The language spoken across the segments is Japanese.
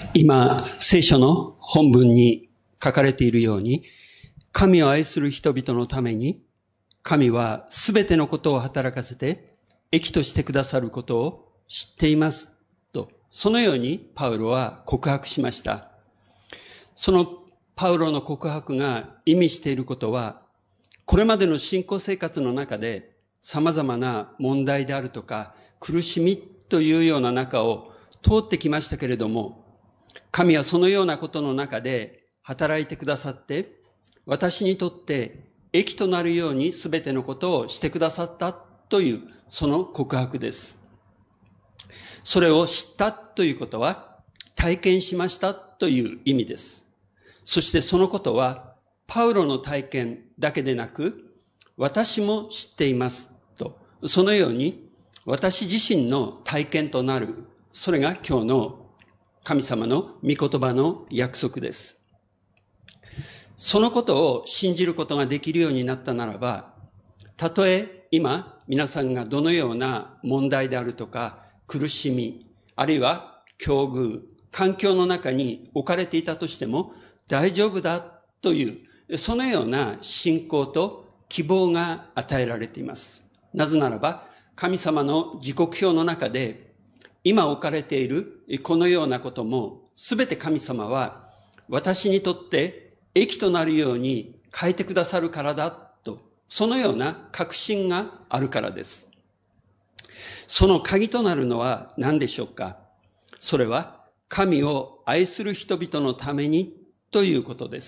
今、聖書の本文に書かれているように、神を愛する人々のために、神はすべてのことを働かせて、益としてくださることを知っていますと、そのようにパウロは告白しました。そのパウロの告白が意味していることは、これまでの信仰生活の中で様々な問題であるとか、苦しみというような中を通ってきましたけれども、神はそのようなことの中で働いてくださって、私にとって益となるようにすべてのことをしてくださったという、その告白です。それを知ったということは、体験しましたという意味です。そしてそのことは、パウロの体験だけでなく、私も知っていますと、そのように私自身の体験となる、それが今日の神様の御言葉の約束です。そのことを信じることができるようになったならば、たとえ今皆さんがどのような問題であるとか苦しみ、あるいは境遇、環境の中に置かれていたとしても大丈夫だという、そのような信仰と希望が与えられています。なぜならば、神様の時刻表の中で今置かれているこのようなこともすべて神様は私にとって益となるように変えてくださるからだと、そのような確信があるからです。その鍵となるのは何でしょうか。それは神を愛する人々のためにということです。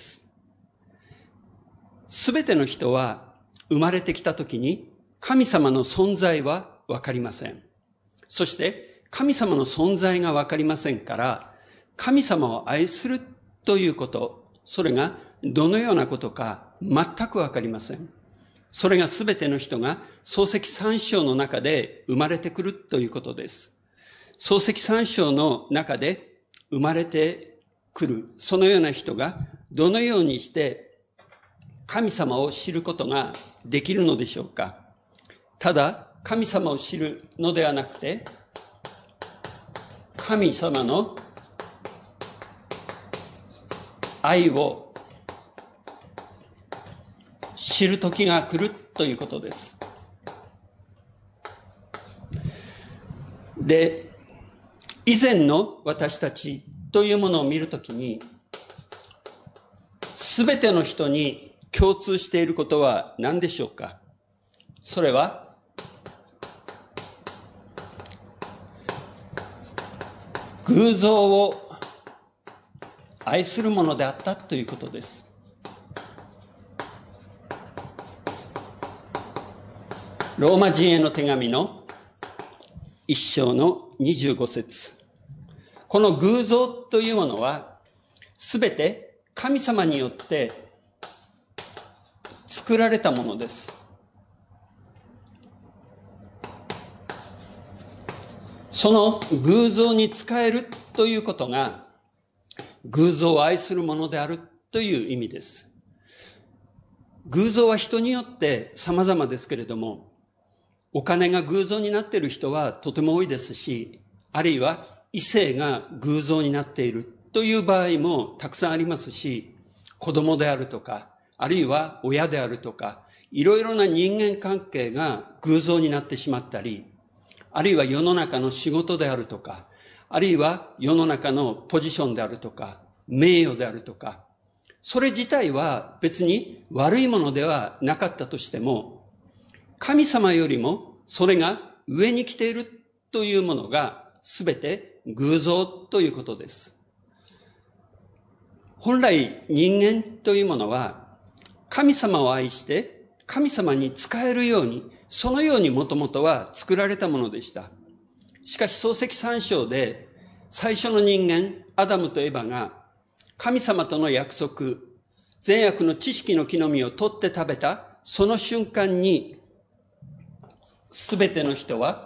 すべての人は生まれてきたときに神様の存在はわかりません。そして神様の存在がわかりませんから、神様を愛するということ、それがどのようなことか全くわかりません。それがすべての人が創世記3章の中で生まれてくるということです。創世記3章の中で生まれてくる、そのような人がどのようにして神様を知ることができるのでしょうか。ただ神様を知るのではなくて、神様の愛を知る時が来るということです。で、以前の私たちというものを見るときに、すべての人に共通していることは何でしょうか。それは偶像を愛するものであったということです。ローマ人への手紙の1章の25節。この偶像というものはすべて神様によって作られたものです。その偶像に仕えるということが偶像を愛するものであるという意味です。偶像は人によって様々ですけれども、お金が偶像になっている人はとても多いですし、あるいは異性が偶像になっているという場合もたくさんありますし、子供であるとか、あるいは親であるとか、いろいろな人間関係が偶像になってしまったり、あるいは世の中の仕事であるとか、あるいは世の中のポジションであるとか、名誉であるとか、それ自体は別に悪いものではなかったとしても、神様よりもそれが上に来ているというものが全て偶像ということです。本来人間というものは神様を愛して神様に仕えるように、そのようにもともとは作られたものでした。しかし創世記3章で最初の人間アダムとエバが神様との約束、善悪の知識の木の実を取って食べたその瞬間に、すべての人は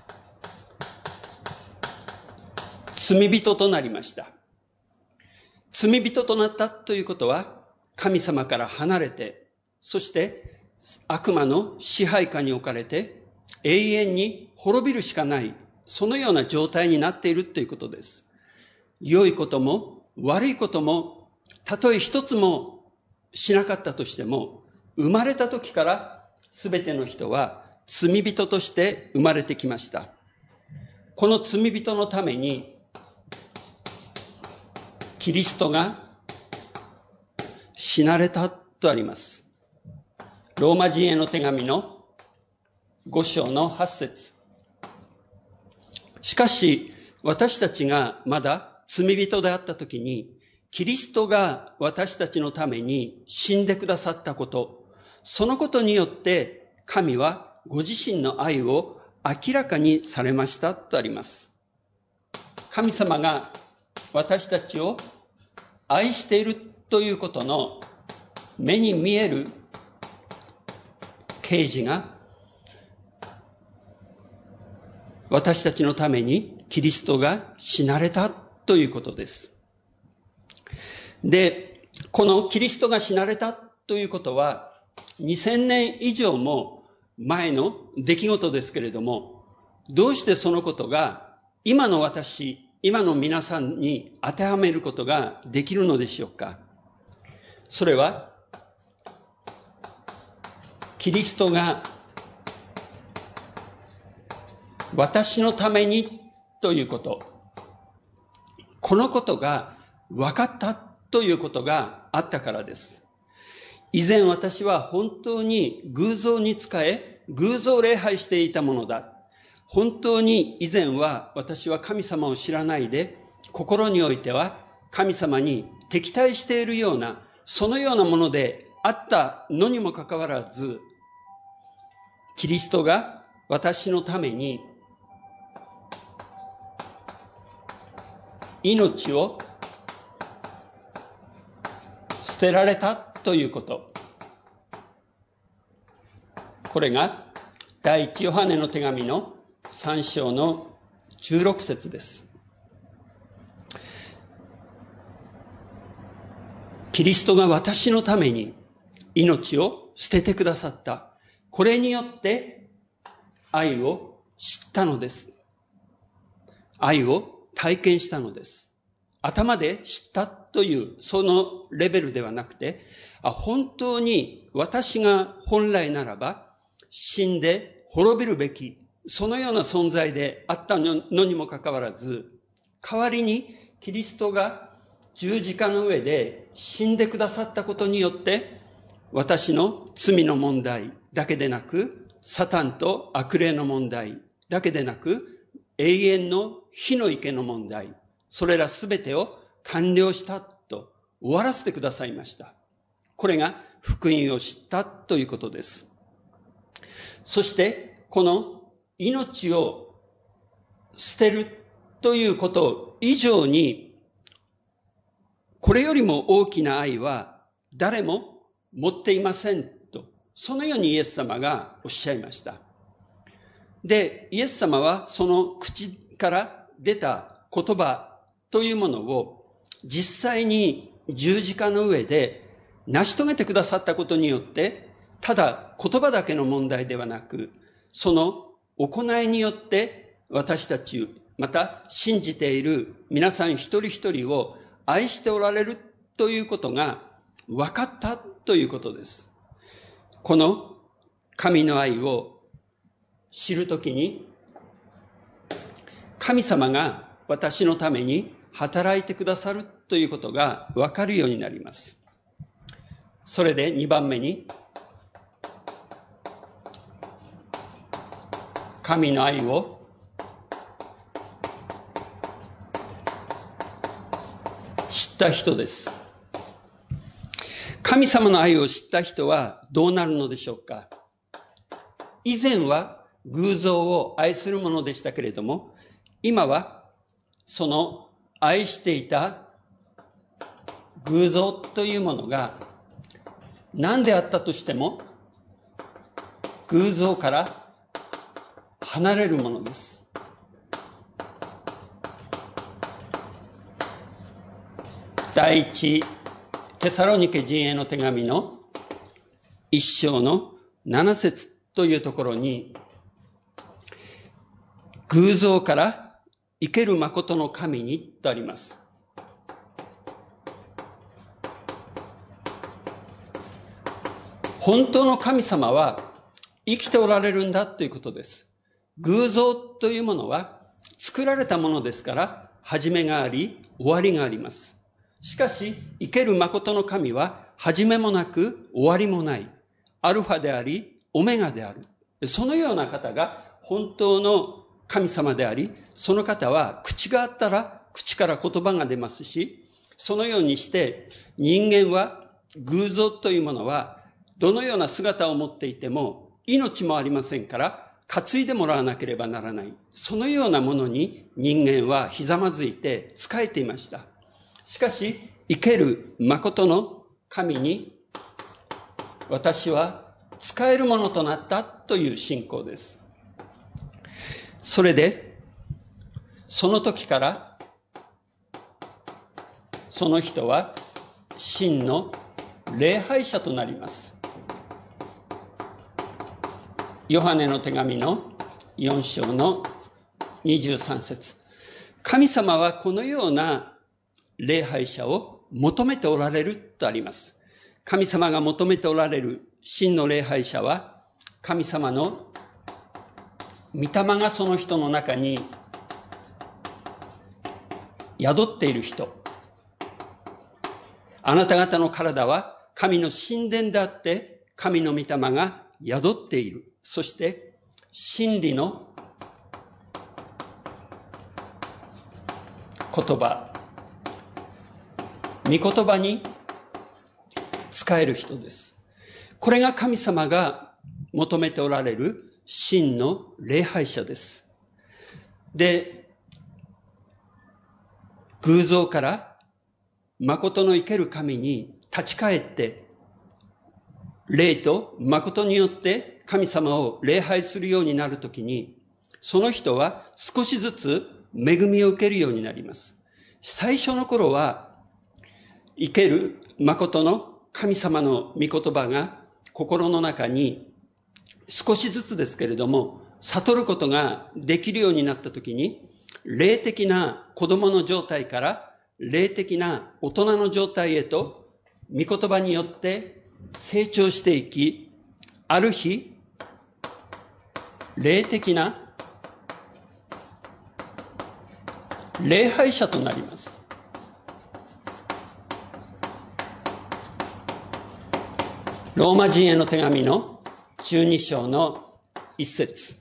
罪人となりました。罪人となったということは、神様から離れて、そして悪魔の支配下に置かれて永遠に滅びるしかない、そのような状態になっているということです。 良いことも悪いことも、たとえ一つもしなかったとしても、生まれた時からすべての人は罪人として生まれてきました。この罪人のために、キリストが死なれたとあります。ローマ人への手紙の5章の8節。しかし、私たちがまだ罪人であったときに、キリストが私たちのために死んでくださったこと、そのことによって神はご自身の愛を明らかにされましたとあります。神様が私たちを愛しているということの目に見える啓示が、私たちのためにキリストが死なれたということです。で、このキリストが死なれたということは、2000年以上も前の出来事ですけれども、どうしてそのことが今の私、今の皆さんに当てはめることができるのでしょうか。それは、キリストが私のためにということ、このことが分かったということがあったからです。以前私は本当に偶像に仕え、偶像礼拝していたものだ。本当に以前は私は神様を知らないで、心においては神様に敵対しているような、そのようなものであったのにもかかわらず、キリストが私のために命を捨てられたということ。これが第一ヨハネの手紙の3章の16節です。キリストが私のために命を捨ててくださった。これによって愛を知ったのです。愛を体験したのです。頭で知ったというそのレベルではなくて、本当に私が本来ならば死んで滅びるべき、そのような存在であったのにもかかわらず、代わりにキリストが十字架の上で死んでくださったことによって、私の罪の問題だけでなく、サタンと悪霊の問題だけでなく、永遠の火の池の問題、それらすべてを完了したと終わらせてくださいました。これが福音を知ったということです。そして、この命を捨てるということ以上に、これよりも大きな愛は誰も持っていませんと、そのようにイエス様がおっしゃいました。で、イエス様はその口から出た言葉というものを実際に十字架の上で成し遂げてくださったことによって、ただ言葉だけの問題ではなく、その行いによって私たち、また信じている皆さん一人一人を愛しておられるということが分かったということです。この神の愛を知るときに、神様が私のために働いてくださるということが分かるようになります。それで2番目に、神の愛を知った人です。神様の愛を知った人はどうなるのでしょうか。以前は偶像を愛するものでしたけれども、今はその愛していた偶像というものが何であったとしても偶像から離れるものです。第一テサロニケ人への手紙の1章の7節というところに、偶像から生ける誠の神にとあります。 本当の神様は生きておられるんだということです。偶像というものは作られたものですから、始めがあり、終わりがあります。しかし、生ける誠の神は、始めもなく、終わりもない。アルファであり、オメガである。そのような方が本当の神様であり、その方は口があったら口から言葉が出ますし、そのようにして人間は偶像というものはどのような姿を持っていても命もありませんから担いでもらわなければならない。そのようなものに人間はひざまずいて仕えていました。しかし生ける誠の神に私は使えるものとなったという信仰です。それで、その時からその人は真の礼拝者となります。ヨハネの手紙の4章の23節。神様はこのような礼拝者を求めておられるとあります。神様が求めておられる真の礼拝者は、神様の御霊がその人の中に宿っている人。あなた方の体は神の神殿であって、神の御霊が宿っている。そして、真理の言葉、御言葉に使える人です。これが神様が求めておられる真の礼拝者です。で、偶像から誠の生ける神に立ち返って、霊と誠によって神様を礼拝するようになるときに、その人は少しずつ恵みを受けるようになります。最初の頃は、生ける誠の神様の御言葉が心の中に少しずつですけれども、悟ることができるようになったときに、霊的な子供の状態から霊的な大人の状態へと、御言葉によって成長していき、ある日、霊的な礼拝者となります。ローマ人への手紙の12章の1節。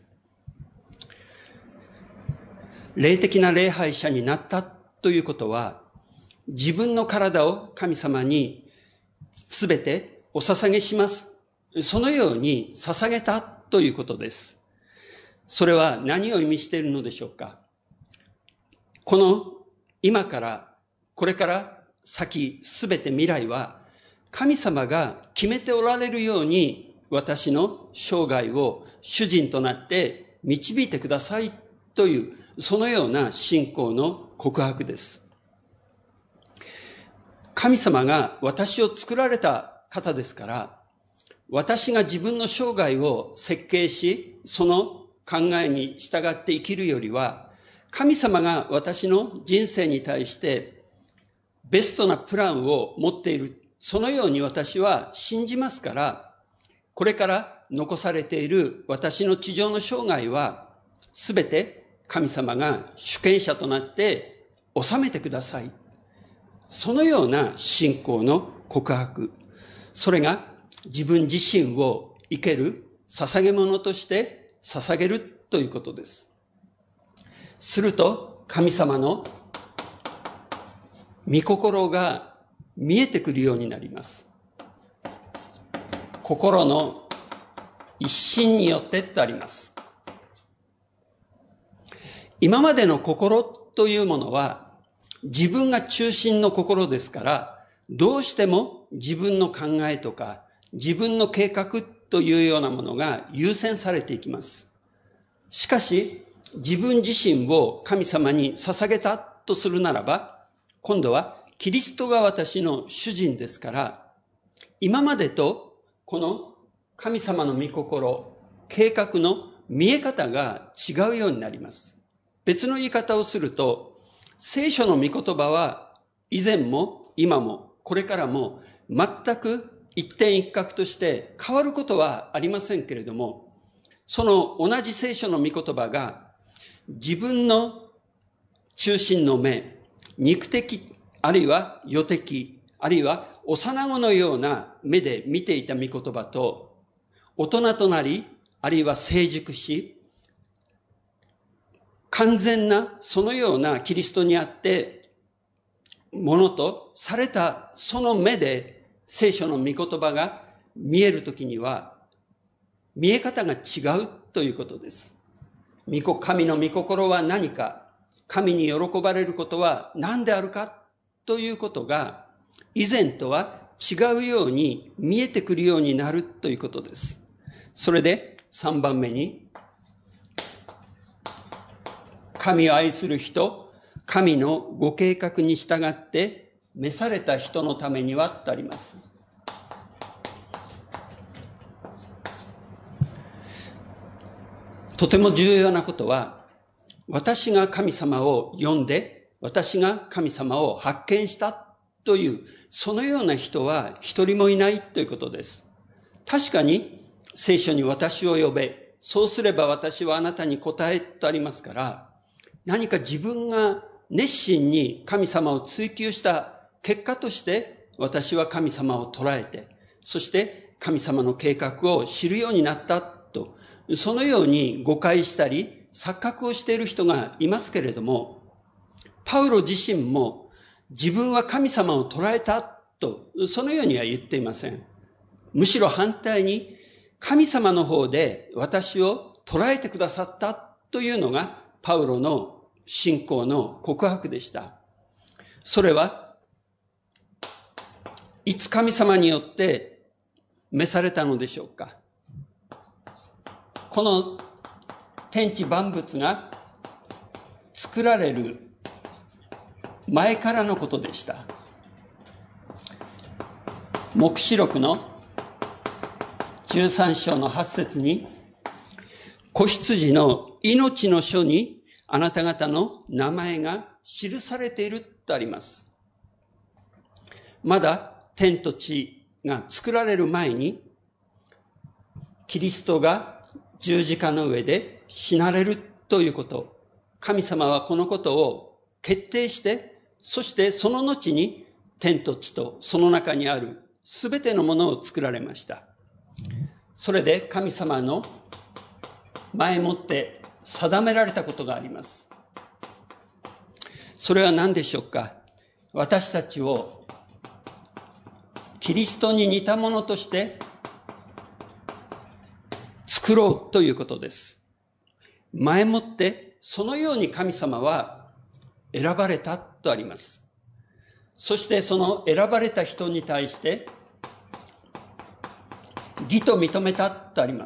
霊的な礼拝者になったということは、自分の体を神様にすべてお捧げします。そのように捧げたということです。それは何を意味しているのでしょうか。この今からこれから先すべて未来は神様が決めておられるように私の生涯を主人となって導いてくださいというそのような信仰の告白です。神様が私を作られた方ですから、私が自分の生涯を設計し、その考えに従って生きるよりは、神様が私の人生に対してベストなプランを持っている。そのように私は信じますから、これから残されている私の地上の生涯は、すべて神様が主権者となって治めてください。そのような信仰の告白。それが自分自身を生ける捧げ物として捧げるということです。すると神様の御心が見えてくるようになります。心の一心によってとあります。今までの心というものは自分が中心の心ですから、どうしても自分の考えとか自分の計画というようなものが優先されていきます。しかし自分自身を神様に捧げたとするならば、今度はキリストが私の主人ですから、今までとこの神様の御心、計画の見え方が違うようになります。別の言い方をすると、聖書の御言葉は以前も今もこれからも全く一点一角として変わることはありませんけれども、その同じ聖書の御言葉が自分の中心の目、肉的、あるいは世的、あるいは幼子のような目で見ていた御言葉と、大人となり、あるいは成熟し、完全なそのようなキリストにあってものとされたその目で聖書の御言葉が見えるときには見え方が違うということです。神の御心は何か、神に喜ばれることは何であるかということが以前とは違うように見えてくるようになるということです。それで3番目に、神を愛する人、神のご計画に従って召された人のためにはとあります。とても重要なことは、私が神様を呼んで、私が神様を発見したという、そのような人は一人もいないということです。確かに聖書に私を呼べ、そうすれば私はあなたに答えとありますから、何か自分が熱心に神様を追求した結果として私は神様を捉えて、そして神様の計画を知るようになったと、そのように誤解したり錯覚をしている人がいますけれども、パウロ自身も自分は神様を捉えたと、そのようには言っていません。むしろ反対に神様の方で私を捉えてくださったというのがパウロの信仰の告白でした。それはいつ神様によって召されたのでしょうか。この天地万物が作られる前からのことでした。黙示録の13章の8節に、子羊の命の書にあなた方の名前が記されているとあります。まだ天と地が作られる前に、キリストが十字架の上で死なれるということ、神様はこのことを決定して、そしてその後に天と地とその中にあるすべてのものを作られました。それで神様の前もって定められたことがあります。それは何でしょうか。私たちをキリストに似たものとして作ろうということです。前もってそのように神様は選ばれたとあります。そしてその選ばれた人に対して義と認めたとあります。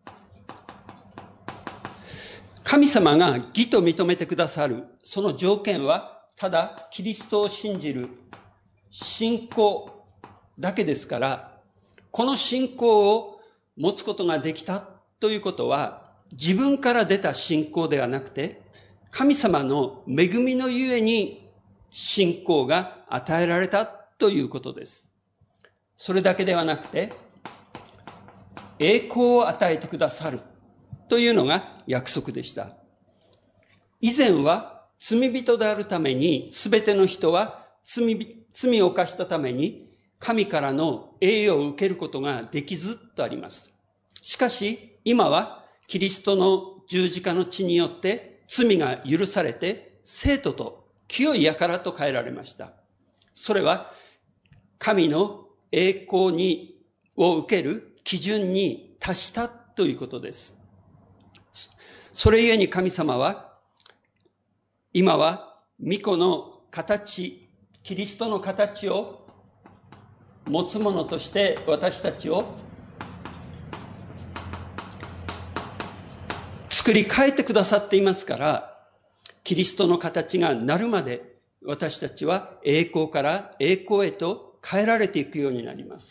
神様が義と認めてくださるその条件はただキリストを信じる信仰だけですから、この信仰を持つことができたということは自分から出た信仰ではなくて、神様の恵みのゆえに信仰が与えられたということです。それだけではなくて、栄光を与えてくださるというのが約束でした。以前は罪人であるために、すべての人は罪を犯したために神からの栄誉を受けることができずとあります。しかし今はキリストの十字架の血によって罪が許されて聖徒と清い輩と変えられました。それは神の栄光を受ける基準に達したということです。それゆえに神様は今は御子の形、キリストの形を持つものとして私たちを作り変えてくださっていますから、キリストの形がなるまで私たちは栄光から栄光へと変えられていくようになります。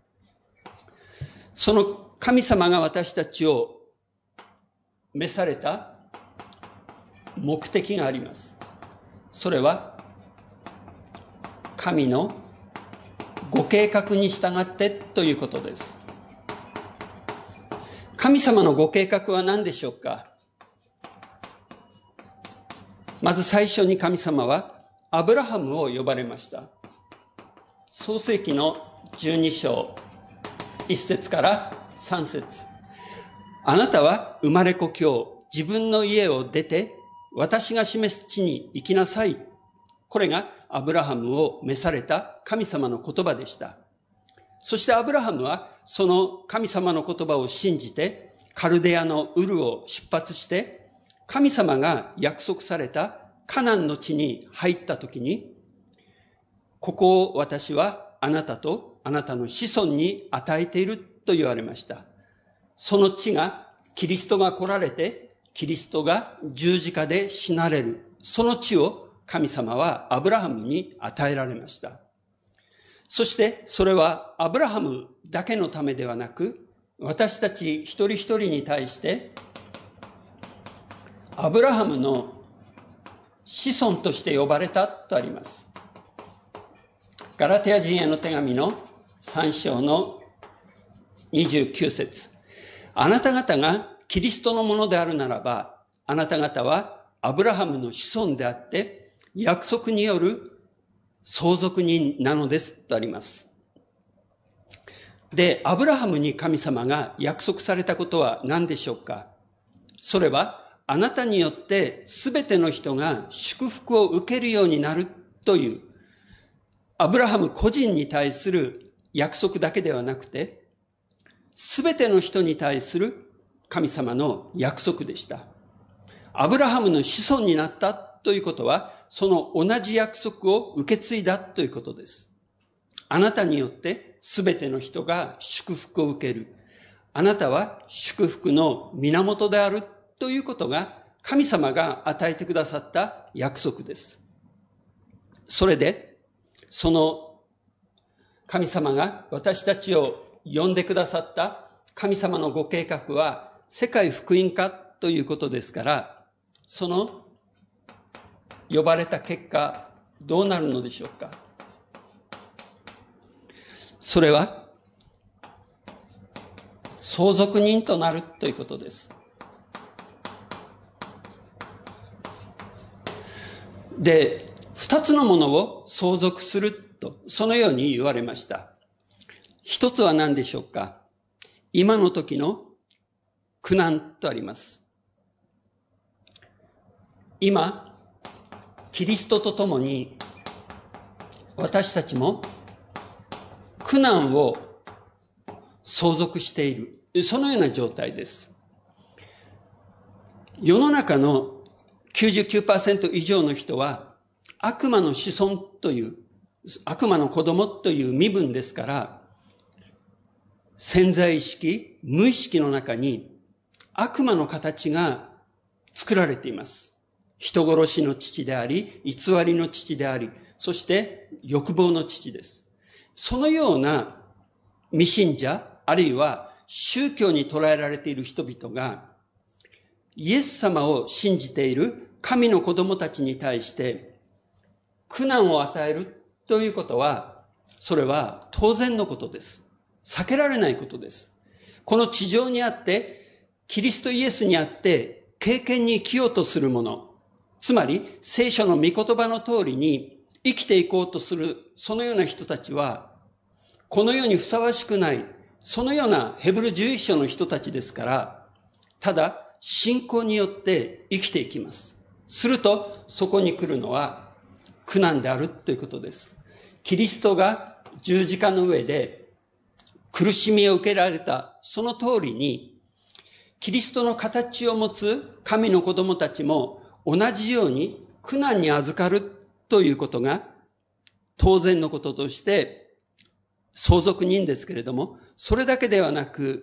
その神様が私たちを召された目的があります。それは神のご計画に従ってということです。神様のご計画は何でしょうか？まず最初に神様はアブラハムを呼ばれました。創世記の12章1節から3節。あなたは生まれ故郷、自分の家を出て、私が示す地に行きなさい。これがアブラハムを召された神様の言葉でした。そしてアブラハムはその神様の言葉を信じて、カルデアのウルを出発して、神様が約束されたカナンの地に入ったときに、ここを私はあなたとあなたの子孫に与えていると言われました。その地がキリストが来られて、キリストが十字架で死なれる。その地を神様はアブラハムに与えられました。そしてそれはアブラハムだけのためではなく、私たち一人一人に対して、アブラハムの子孫として呼ばれたとあります。ガラテヤ人への手紙の3章の29節。あなた方がキリストのものであるならば、あなた方はアブラハムの子孫であって、約束による相続人なのですとあります。で、アブラハムに神様が約束されたことは何でしょうか？それは、あなたによってすべての人が祝福を受けるようになるという、アブラハム個人に対する約束だけではなくて、すべての人に対する神様の約束でした。アブラハムの子孫になったということは、その同じ約束を受け継いだということです。あなたによってすべての人が祝福を受ける。あなたは祝福の源であるということが神様が与えてくださった約束です。それで、その神様が私たちを呼んでくださった神様のご計画は世界福音化ということですから、その呼ばれた結果どうなるのでしょうか？それは相続人となるということです。で、二つのものを相続すると、そのように言われました。一つは何でしょうか？今の時の苦難とあります。今、キリストと共に私たちも苦難を相続している。そのような状態です。世の中の 99% 以上の人は悪魔の子孫という、悪魔の子供という身分ですから、潜在意識、無意識の中に悪魔の形が作られています。人殺しの父であり、偽りの父であり、そして欲望の父です。そのような未信者、あるいは宗教に捉えられている人々が、イエス様を信じている神の子供たちに対して苦難を与えるということは、それは当然のことです。避けられないことです。この地上にあって、キリストイエスにあって経験に生きようとする者、つまり聖書の御言葉の通りに生きていこうとする、そのような人たちは、この世にふさわしくない、そのようなヘブル11章の人たちですから、ただ信仰によって生きていきます。すると、そこに来るのは苦難であるということです。キリストが十字架の上で苦しみを受けられた、その通りに、キリストの形を持つ神の子供たちも同じように苦難に預かるということが当然のこととして相続人ですけれども、それだけではなく、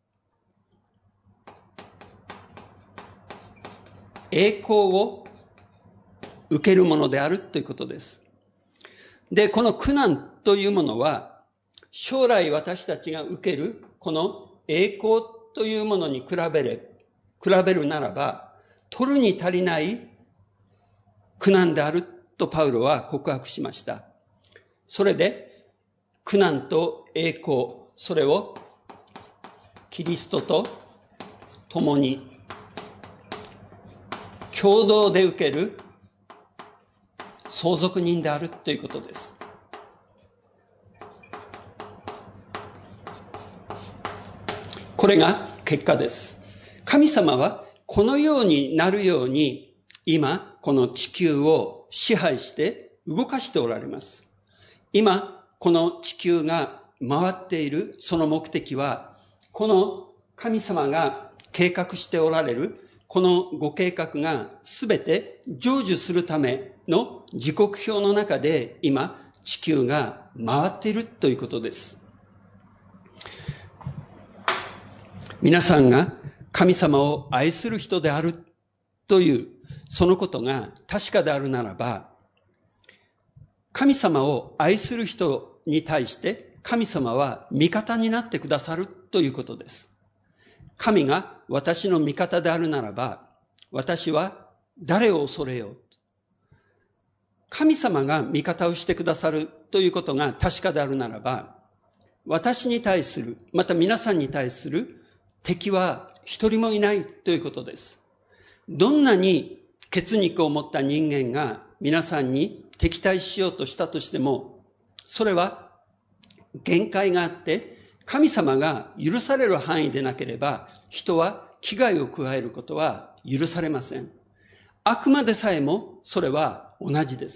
栄光を受けるものであるということです。で、この苦難というものは、将来私たちが受けるこの栄光というものに比べるならば、取るに足りない苦難であるとパウロは告白しました。それで、 苦難と栄光、それをキリストと共に共同で受ける相続人であるということです。これが結果です。神様はこのようになるように今この地球を支配して動かしておられます。今この地球が回っているその目的は、この神様が計画しておられるこのご計画がすべて成就するための時刻表の中で今地球が回っているということです。皆さんが神様を愛する人であるというそのことが確かであるならば、神様を愛する人に対して神様は味方になってくださるということです。神が私の味方であるならば、私は誰を恐れよう。神様が味方をしてくださるということが確かであるならば、私に対する、また皆さんに対する敵は一人もいないということです。どんなに血肉を持った人間が皆さんに敵対しようとしたとしても、それは限界があって、神様が許される範囲でなければ、人は危害を加えることは許されません。悪魔でさえもそれは同じです。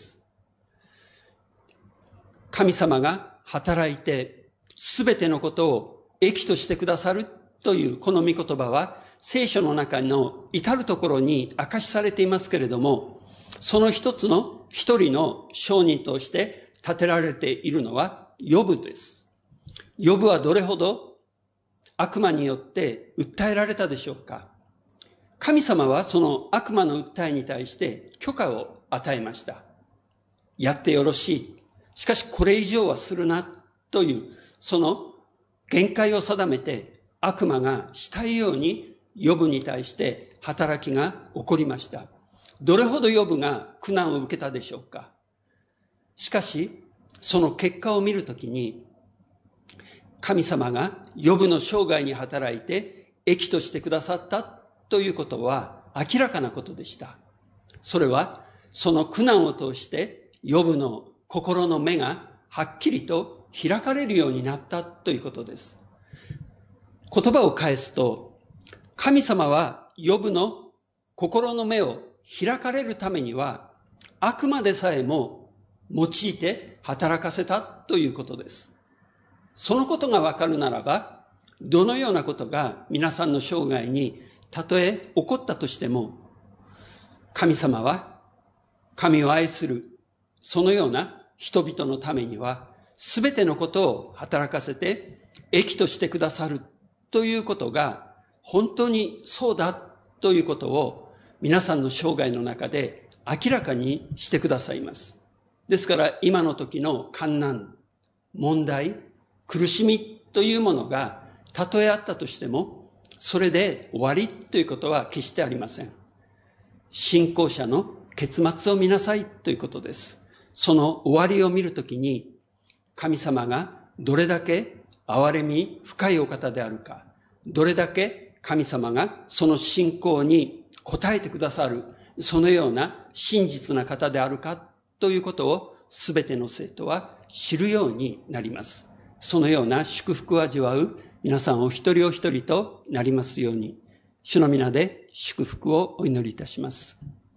神様が働いて、すべてのことを益としてくださるというこの御言葉は、聖書の中の至るところに明かしされていますけれども、その一人の証人として立てられているのはヨブです。ヨブはどれほど悪魔によって訴えられたでしょうか。神様はその悪魔の訴えに対して許可を与えました。やってよろしい。しかしこれ以上はするなというその限界を定めて、悪魔がしたいようにヨブに対して働きが起こりました。どれほどヨブが苦難を受けたでしょうか。しかしその結果を見るときに、神様がヨブの生涯に働いて益としてくださったということは明らかなことでした。それはその苦難を通してヨブの心の目がはっきりと開かれるようになったということです。言葉を返すと、神様はヨブの心の目を開かれるためには悪魔でさえも用いて働かせたということです。そのことがわかるならば、どのようなことが皆さんの生涯にたとえ起こったとしても、神様は神を愛するそのような人々のためにはすべてのことを働かせて益としてくださるということが本当にそうだということを皆さんの生涯の中で明らかにしてくださいます。ですから今の時の患難、問題、苦しみというものがたとえあったとしても、それで終わりということは決してありません。信仰者の結末を見なさいということです。その終わりを見るときに、神様がどれだけ憐れみ深いお方であるか、どれだけ神様がその信仰に応えてくださる、そのような真実な方であるかということをすべての生徒は知るようになります。そのような祝福を味わう皆さんお一人お一人となりますように、主の皆で祝福をお祈りいたします。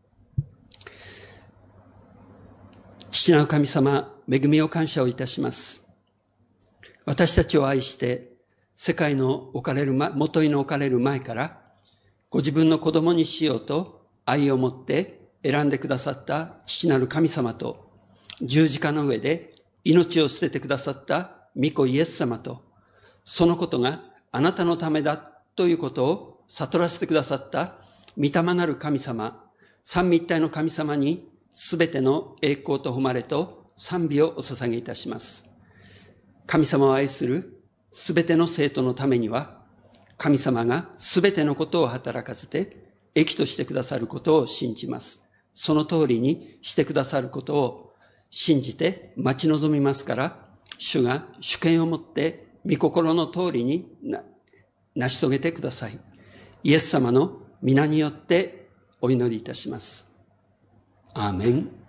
父なる神様、恵みを感謝をいたします。私たちを愛して世界の元に置かれる前からご自分の子供にしようと愛を持って選んでくださった父なる神様と、十字架の上で命を捨ててくださった御子イエス様と、そのことがあなたのためだということを悟らせてくださった御霊なる神様、三位一体の神様にすべての栄光と誉れと賛美をお捧げいたします。神様を愛するすべての生徒のためには、神様がすべてのことを働かせて益としてくださることを信じます。その通りにしてくださることを信じて待ち望みますから、 主が主権を持って御心の通りに成し遂げてください。イエス様の皆によってお祈りいたします。アーメン。